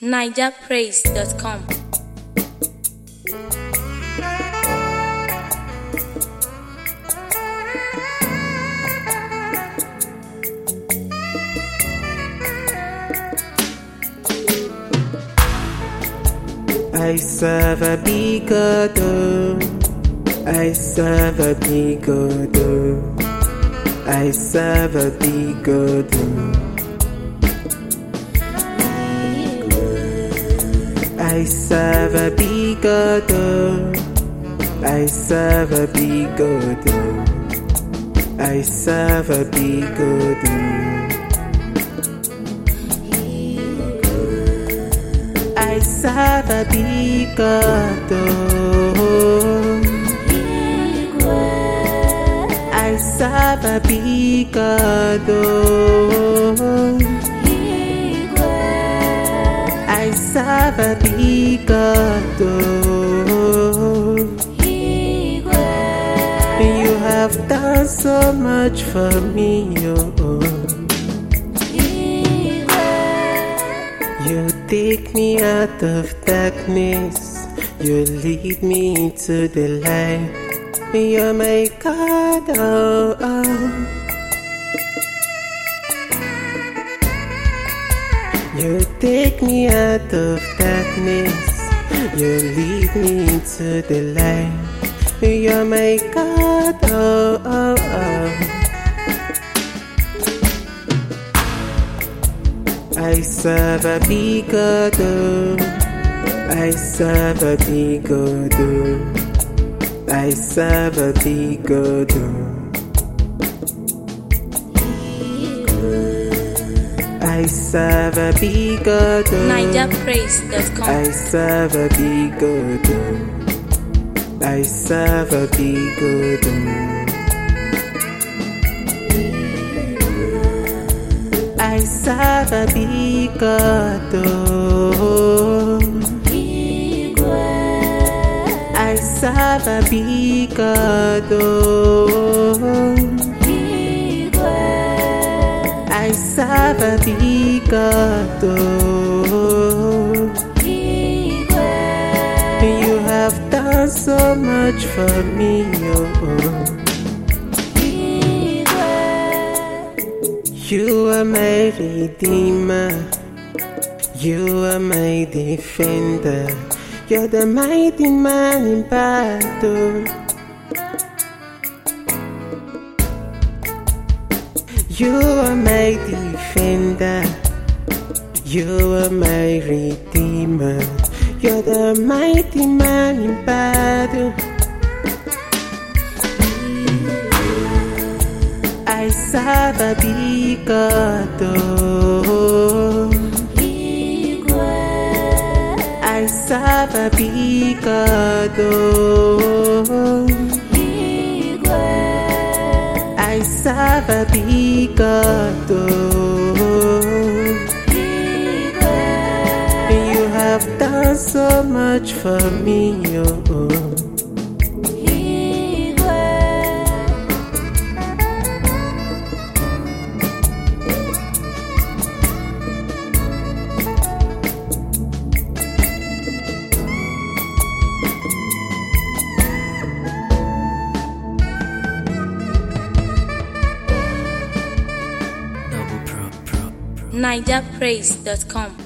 NigerPraise.com. I serve a big God. I serve a big God. I serve a big God. I serve a big God. I serve a big God. I serve a big God. I serve a big God. I serve a big God. I serve a big God. You have done so much for me, You take me out of darkness, you lead me into the light. You're my God, You take me out of darkness, you lead me into the light. You're my God, I serve a big God. I serve a big God. I serve a big God. I serve a big God. NigerPraise.com. I serve a big God. I serve a big God. I serve a big God. I serve a big God. I serve a big God. You have done so much for me, You are my redeemer, you are my defender, you're the mighty man in battle. You are my defender, you are my redeemer, you're the mighty man in battle. I serve a big God. I serve a big God. I serve a big God. You have done so much for me, NigerPraise.com.